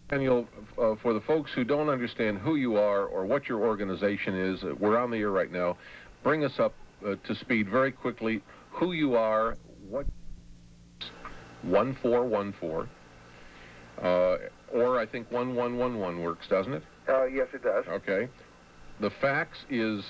Daniel, for the folks who don't understand who you are or what your organization is, we're on the air right now. Bring us up to speed very quickly. Who you are, what 1414, or I think 1111 works, doesn't it? Yes, it does. Okay. The fax is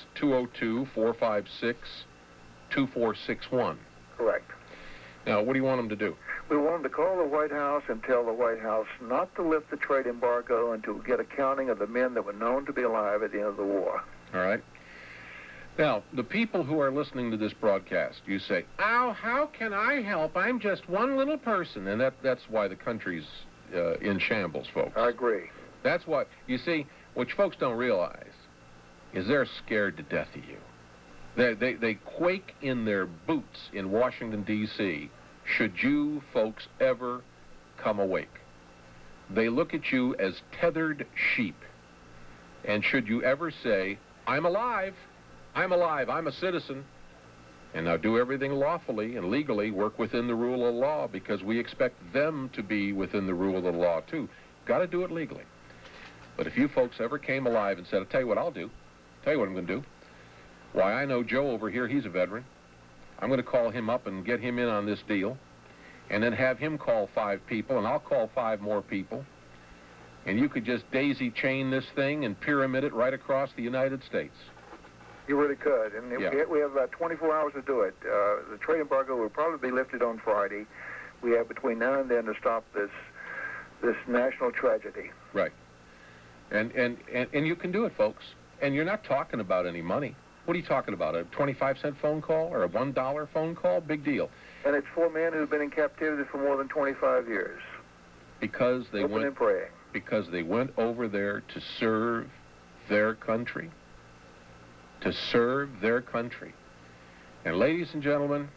202-456-2461. Correct. Now, what do you want them to do? We want them to call the White House and tell the White House not to lift the trade embargo and to get a counting of the men that were known to be alive at the end of the war. All right. Now, the people who are listening to this broadcast, you say, "Oh, how can I help? I'm just one little person." And that's why the country's in shambles, folks. I agree. That's what, you see, what folks don't realize is they're scared to death of you. They quake in their boots in Washington, D.C., should you folks ever come awake. They look at you as tethered sheep. And should you ever say, I'm alive, I'm a citizen, and now do everything lawfully and legally, work within the rule of law, because we expect them to be within the rule of the law, too. Got to do it legally. But if you folks ever came alive and said, I'll tell you what I'll do, tell you what I'm going to do. Why, I know Joe over here, he's a veteran. I'm going to call him up and get him in on this deal, and then have him call 5 people, and I'll call 5 more people, and you could just daisy chain this thing and pyramid it right across the United States. You really could, and Yeah. we have about 24 hours to do it. The trade embargo will probably be lifted on Friday. We have between now and then to stop this national tragedy. Right. And you can do it, folks. And you're not talking about any money. What are you talking about, a 25-cent phone call or a $1 phone call? Big deal. And it's 4 men who've been in captivity for more than 25 years. Because they Hoping and praying. Because they went over there to serve their country. To serve their country. And ladies and gentlemen,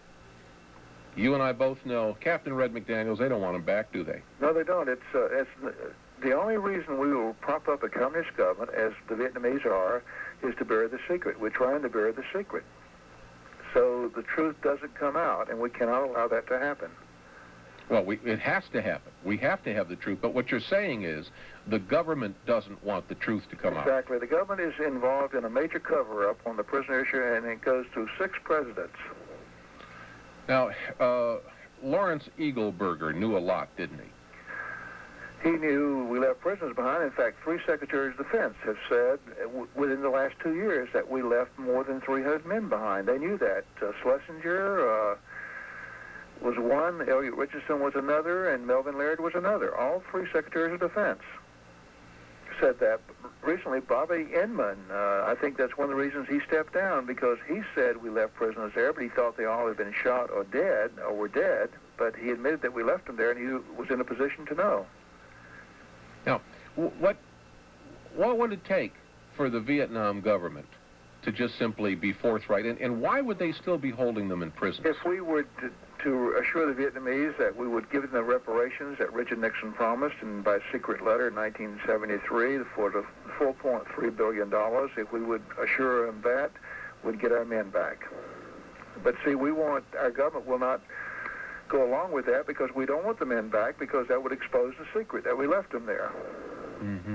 you and I both know Captain Red McDaniels, they don't want them back, do they? No, they don't. It's the only reason we will prop up a communist government, as the Vietnamese are, is to bury the secret. We're trying to bury the secret. So the truth doesn't come out, and we cannot allow that to happen. Well, it has to happen. We have to have the truth. But what you're saying is the government doesn't want the truth to come out. Exactly. The government is involved in a major cover-up on the prisoner issue, and it goes through 6 presidents. Now, Lawrence Eagleburger knew a lot, didn't he? He knew we left prisoners behind. In fact, 3 secretaries of defense have said within the last 2 years that we left more than 300 men behind. They knew that. Schlesinger was one, Elliot Richardson was another, and Melvin Laird was another. All 3 secretaries of defense said that. Recently, Bobby Inman, I think that's one of the reasons he stepped down, because he said we left prisoners there, but he thought they all had been shot or dead, or were dead, but he admitted that we left them there, and he was in a position to know. Now, what would it take for the Vietnam government to just simply be forthright, and why would they still be holding them in prison? If we were to assure the Vietnamese that we would give them the reparations that Richard Nixon promised, and by secret letter in 1973 for the $4.3 billion, if we would assure them that, we'd get our men back. But see, our government will not go along with that, because we don't want the men back, because that would expose the secret that we left them there. Mm-hmm.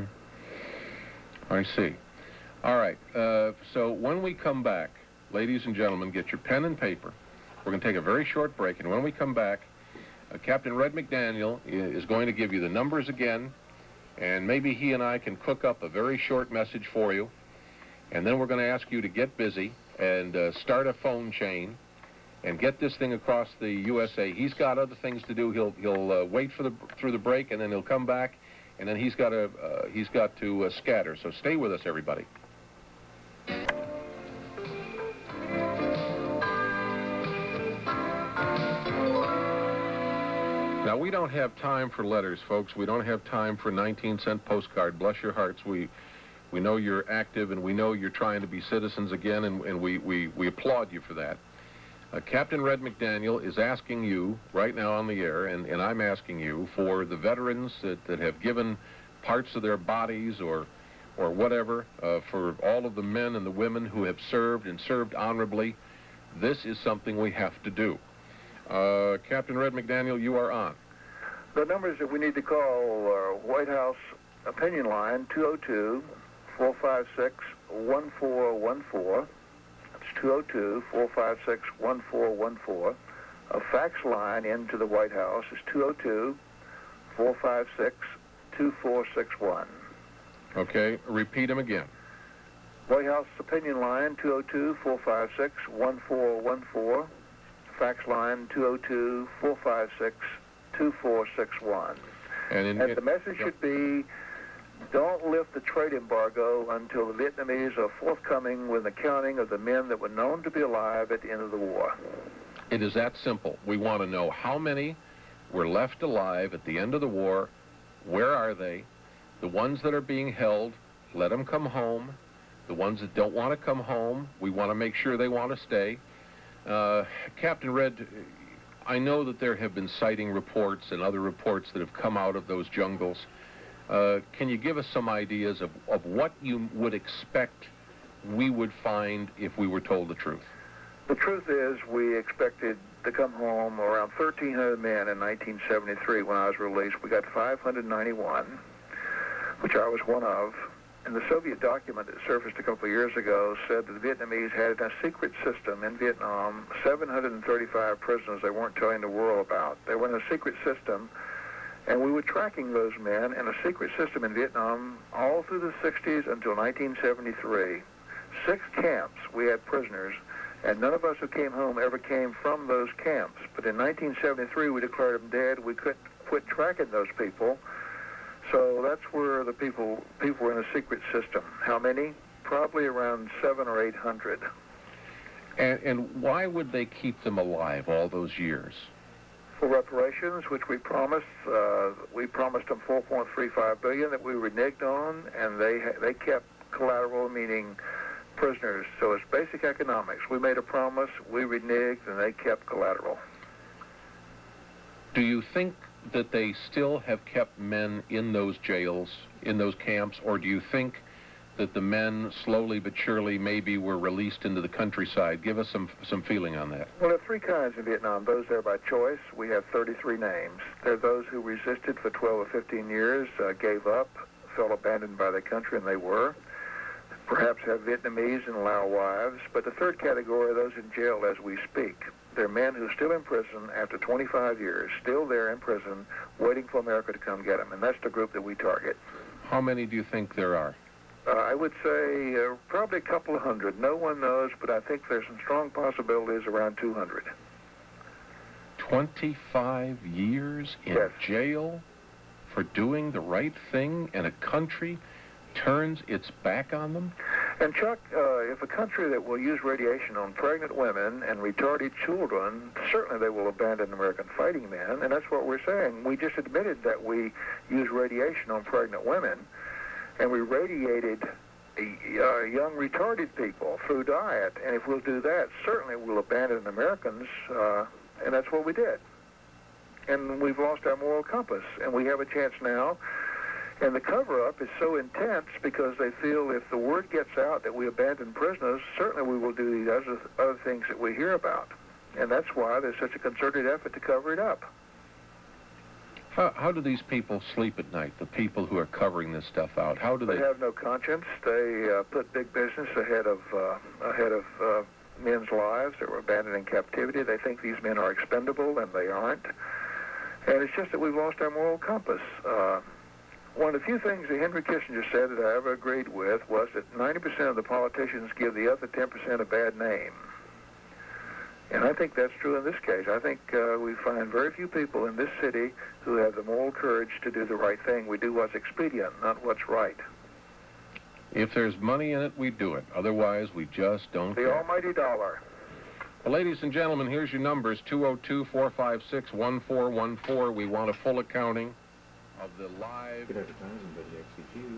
I see. All right. So when we come back, ladies and gentlemen, get your pen and paper. We're going to take a very short break, and when we come back, Captain Red McDaniel is going to give you the numbers again, and maybe he and I can cook up a very short message for you, and then we're going to ask you to get busy and start a phone chain and get this thing across the USA. He's got other things to do. He'll wait through the break, and then he'll come back, and then he's got to scatter. So stay with us, everybody. Now, we don't have time for letters, folks. We don't have time for 19-cent postcard. Bless your hearts. We know you're active, and we know you're trying to be citizens again, and we applaud you for that. Captain Red McDaniel is asking you right now on the air, and I'm asking you, for the veterans that have given parts of their bodies or whatever, for all of the men and the women who have served and served honorably, this is something we have to do. Captain Red McDaniel, you are on. The numbers that we need to call are White House opinion line, 202-456-1414. That's 202-456-1414. A fax line into the White House is 202-456-2461. Okay, repeat them again. White House opinion line, 202-456-1414. Fax line, 202-456-2461. And the message should be, don't lift the trade embargo until the Vietnamese are forthcoming with an accounting of the men that were known to be alive at the end of the war. It is that simple. We want to know how many were left alive at the end of the war. Where are they? The ones that are being held, let them come home. The ones that don't want to come home, we want to make sure they want to stay. Captain Red, I know that there have been sighting reports and other reports that have come out of those jungles. Can you give us some ideas of what you would expect we would find if we were told the truth? The truth is, we expected to come home around 1,300 men in 1973 when I was released. We got 591, which I was one of. And the Soviet document that surfaced a couple of years ago said that the Vietnamese had in a secret system in Vietnam 735 prisoners they weren't telling the world about. They were in a secret system, and we were tracking those men in a secret system in Vietnam all through the 60s until 1973. 6 camps we had prisoners, and none of us who came home ever came from those camps. But in 1973, we declared them dead. We couldn't quit tracking those people. So that's where the people were in a secret system. How many? Probably around 700 or 800. And why would they keep them alive all those years? For reparations, which we promised. We promised them $4.35 billion that we reneged on, and they kept collateral, meaning prisoners. So it's basic economics. We made a promise, we reneged, and they kept collateral. Do you think that they still have kept men in those jails, in those camps, or do you think that the men slowly but surely maybe were released into the countryside? Give us some feeling on that. Well, there are 3 kinds in Vietnam. Those there by choice. We have 33 names. There are those who resisted for 12 or 15 years, gave up, felt abandoned by their country, and they were. Perhaps have Vietnamese and Lao wives. But the third category are those in jail as we speak. They're men who are still in prison after 25 years, still there in prison, waiting for America to come get them. And that's the group that we target. How many do you think there are? I would say probably a couple of hundred. No one knows, but I think there's some strong possibilities around 200. 25 years in jail for doing the right thing, and a country turns its back on them? And Chuck, if a country that will use radiation on pregnant women and retarded children, certainly they will abandon American fighting men, and that's what we're saying. We just admitted that we use radiation on pregnant women, and we radiated young retarded people through diet, and if we'll do that, certainly we'll abandon Americans, and that's what we did. And we've lost our moral compass, and we have a chance now. And the cover-up is so intense because they feel if the word gets out that we abandon prisoners, certainly we will do these other things that we hear about. And that's why there's such a concerted effort to cover it up. How do these people sleep at night, the people who are covering this stuff out? How do they... They have no conscience. They put big business ahead of men's lives that were abandoned in captivity. They think these men are expendable, and they aren't. And it's just that we've lost our moral compass. One of the few things that Henry Kissinger said that I ever agreed with was that 90% of the politicians give the other 10% a bad name. And I think that's true in this case. I think we find very few people in this city who have the moral courage to do the right thing. We do what's expedient, not what's right. If there's money in it, we do it. Otherwise, we just don't care. The almighty dollar. Well, ladies and gentlemen, here's your numbers, 202-456-1414. We want a full accounting of the live... Good advertising, but you actually do.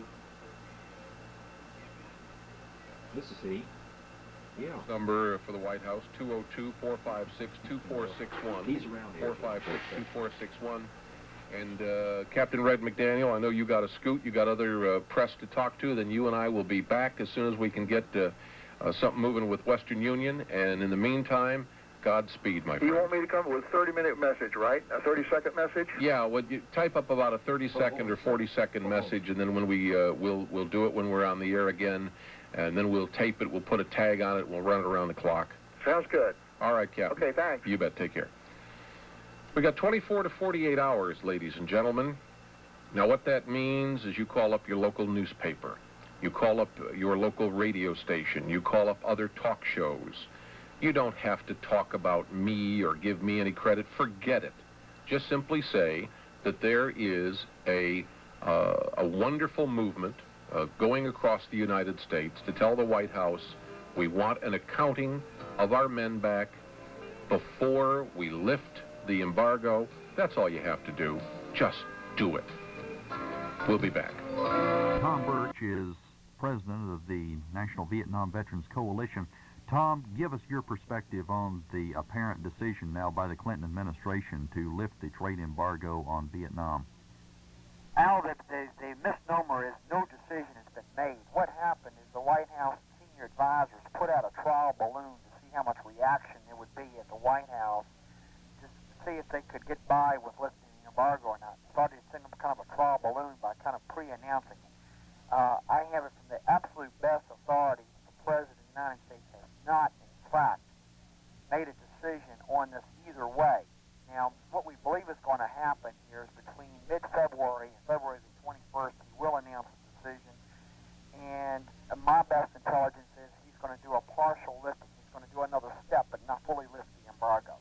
This is he. Yeah. Number for the White House, 202-456-2461. He's around here. 456-2461. And Captain Red McDaniel, I know you got a scoot. You got other press to talk to. Then you and I will be back as soon as we can get something moving with Western Union. And in the meantime, Godspeed, my friend. You want me to come with a 30-minute message, right? A 30-second message? Yeah, well, you type up about a 30-second or 40-second message, and then when we'll do it when we're on the air again, and then we'll tape it, we'll put a tag on it, and we'll run it around the clock. Sounds good. All right, Captain. Okay, thanks. You bet. Take care. We got 24 to 48 hours, ladies and gentlemen. Now, what that means is you call up your local newspaper. You call up your local radio station. You call up other talk shows. You don't have to talk about me or give me any credit. Forget it. Just simply say that there is a wonderful movement going across the United States to tell the White House we want an accounting of our men back before we lift the embargo. That's all you have to do. Just do it. We'll be back. Tom Birch is president of the National Vietnam Veterans Coalition. Tom, give us your perspective on the apparent decision now by the Clinton administration to lift the trade embargo on Vietnam. Al, the misnomer is no decision has been made. What happened is the White House senior advisors put out a trial balloon to see how much reaction there would be at the White House, just to see if they could get by with lifting the embargo or not. Started to send them kind of a trial balloon by kind of pre-announcing it. I have it from the absolute best authority. The President of the United States has not, in fact, made a decision on this either way. Now, what we believe is going to happen here is between mid-February and February the 21st, he will announce a decision. And my best intelligence is he's going to do a partial lifting. He's going to do another step, but not fully lift the embargo.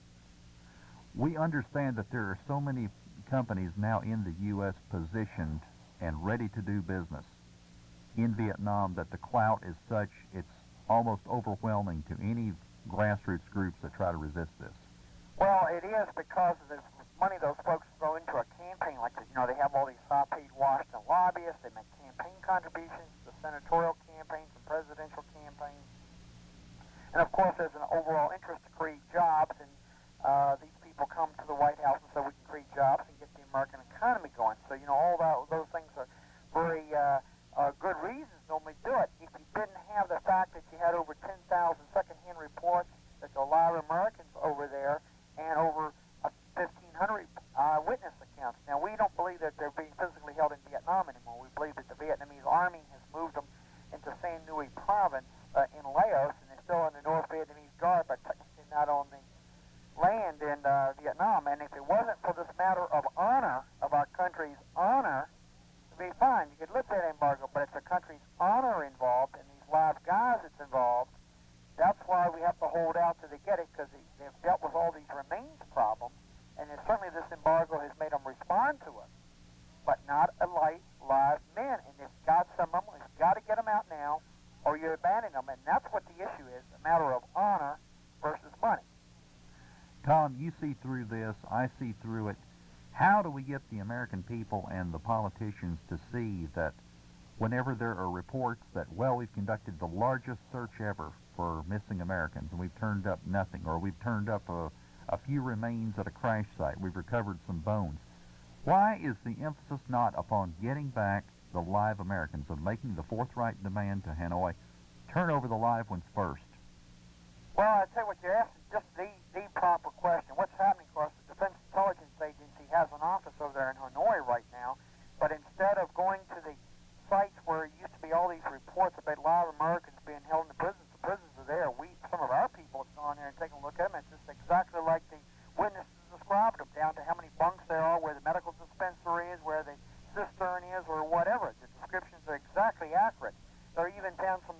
We understand that there are so many companies now in the U.S. positioned and ready to do business in Vietnam that the clout is such it's almost overwhelming to any grassroots groups that try to resist this. Well, it is because of the money those folks throw into a campaign like this. You know, they have all these high-paid Washington lobbyists. They make campaign contributions to senatorial campaigns and presidential campaigns. And, of course, there's an overall interest to create jobs, and these people come to the White House and say we can create jobs and get the American economy going. So, you know, all those things are very good reasons normally do it. If you didn't have the fact that you had over 10,000 secondhand reports that there are a lot of Americans over there and over 1,500 witness accounts. Now, we don't believe that they're being physically held in Vietnam anymore. We believe that the Vietnamese army has moved them into San Nui province in Laos, and they're still in the North Vietnamese Guard, but technically not on the land in Vietnam. And if it wasn't for this matter of honor, of our country's honor, it'd be fine. You could lift that embargo, but it's a country's honor involved and these live guys that's involved. That's why we have to hold out till they get it, because they've dealt with all these remains problems, and certainly this embargo has made them respond to it, but not a live men. And they've got some of them, we've got to get them out now, or you abandon them, and that's what the issue is, a matter of honor versus money. Tom, you see through this, I see through it. How do we get the American people and the politicians to see that whenever there are reports that, well, we've conducted the largest search ever for missing Americans and we've turned up nothing, or we've turned up a few remains at a crash site, we've recovered some bones. Why is the emphasis not upon getting back the live Americans, of making the forthright demand to Hanoi, turn over the live ones first? Well, I tell you what, you're asking just the proper question. What's happening, of course, the Defense Intelligence Agency has an office over there in Hanoi right now, but instead of going to the sites where it used to be all these reports about live Americans being held in the prisons are there. Some of our people have gone there and taken a look at them. It's just exactly like the witnesses described them, down to how many bunks there are, where the medical dispensary is, where the cistern is, or whatever. The descriptions are exactly accurate. There are even down some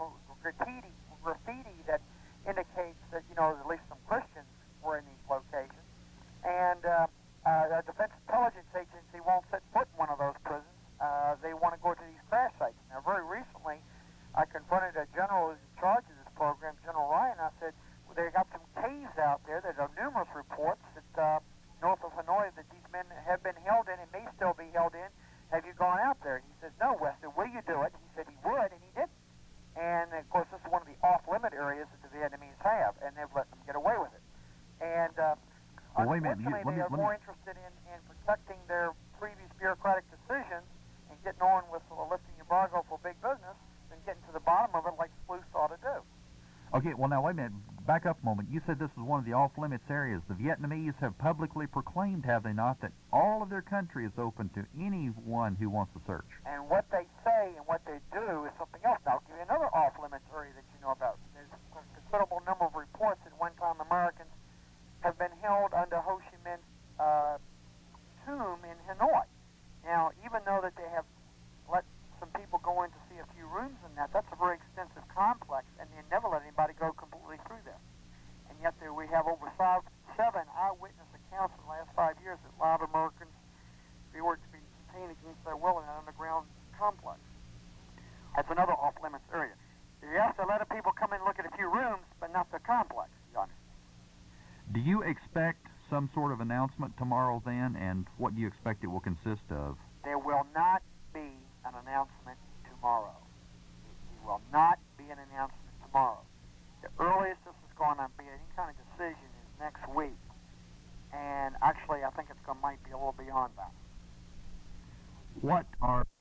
graffiti that indicates that, you know, at least some Christians were in these locations. And the Defense Intelligence Agency won't set foot in one of those prisons. They want to go to these crash sites. Now, very recently, I confronted a general who's in charge of this program, General Ryan. I said, well, they got some caves out there. There are numerous reports that north of Hanoi that these men have been held in and may still be held in. Have you gone out there? He says, no, Wes. I said, will you do it? He said he would, and he didn't. And, of course, this is one of the off-limit areas that the Vietnamese have, and they've let them get away with it. And unfortunately, they are more interested in protecting their previous bureaucratic decisions and getting on with lifting embargo for big business than getting to the bottom of it like sleuths ought to do. Okay, well, now, wait a minute. back up a moment. You said this was one of the off-limits areas. The Vietnamese have publicly proclaimed, have they not, that all of their country is open to anyone who wants to search. And what they say and what they do is something else. Now, I'll give you another off-limits area that you know about. There's a considerable number of reports that one time Americans have been held under Ho Chi Minh's tomb in Hanoi. Now, even though that they have let some people go in to see a few rooms in that, that's a very extensive complex, and they never let anybody go completely through there. And yet there we have over 7 eyewitness accounts in the last 5 years that allowed Americans were to be detained against their will in an underground complex. That's another off-limits area. You have to let people come in and look at a few rooms, but not the complex, you understand? Do you expect some sort of announcement tomorrow then, and what do you expect it will consist of? There will not be an announcement tomorrow. There will not be an announcement tomorrow. The earliest this is going to be any kind of decision is next week. And actually, I think might be a little beyond that. What are